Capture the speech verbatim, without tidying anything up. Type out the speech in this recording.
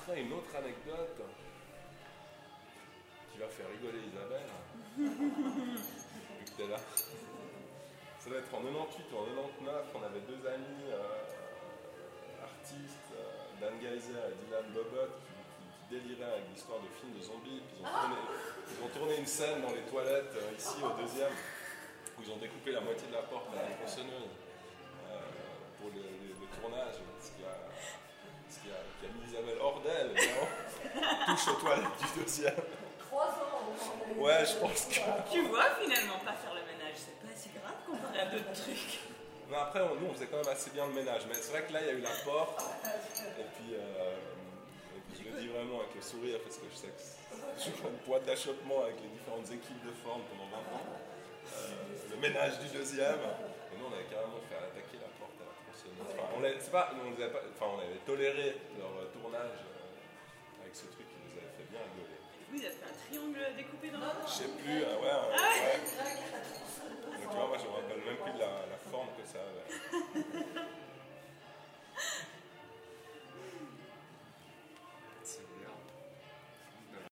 raconterai une autre anecdote qui va faire rigoler Isabelle. Vu que t'es là. Ça doit être en quatre-vingt-dix-huit ou en quatre-vingt-dix-neuf, on avait deux amis euh, artistes, euh, Dan Geyser et Dylan Bobot, qui, qui, qui déliraient avec l'histoire de films de zombies. Puis ils, ont tourné, ils ont tourné une scène dans les toilettes, euh, ici au deuxième, où ils ont découpé la moitié de la porte à la tronçonneuse euh, pour le, le, le tournage, ce qui a, ce qui a, qui a mis Isabelle hors d'elle, touche aux toilettes du deuxième. Trois ans au moins. Ouais, je pense que... Tu vois, finalement, pas faire le ménage, c'est pas si grave comparé à d'autres trucs. Non, après, on, nous, on faisait quand même assez bien le ménage. Mais c'est vrai que là, il y a eu la porte. Et puis, euh, et puis je le dis vraiment avec le sourire, parce que je sais que je suis une boîte d'achoppement avec les différentes équipes de forme pendant vingt ans. Euh, le ménage du deuxième. Et nous, on avait carrément fait attaquer la porte à la tronçonneuse. Enfin, on l'avait, c'est pas, on les avait pas, enfin, on avait toléré leur tournage euh, avec ce truc qui nous avait fait bien rigoler. Vous avez fait un triangle découpé dans la porte. Je sais plus, euh, ouais, euh, ouais.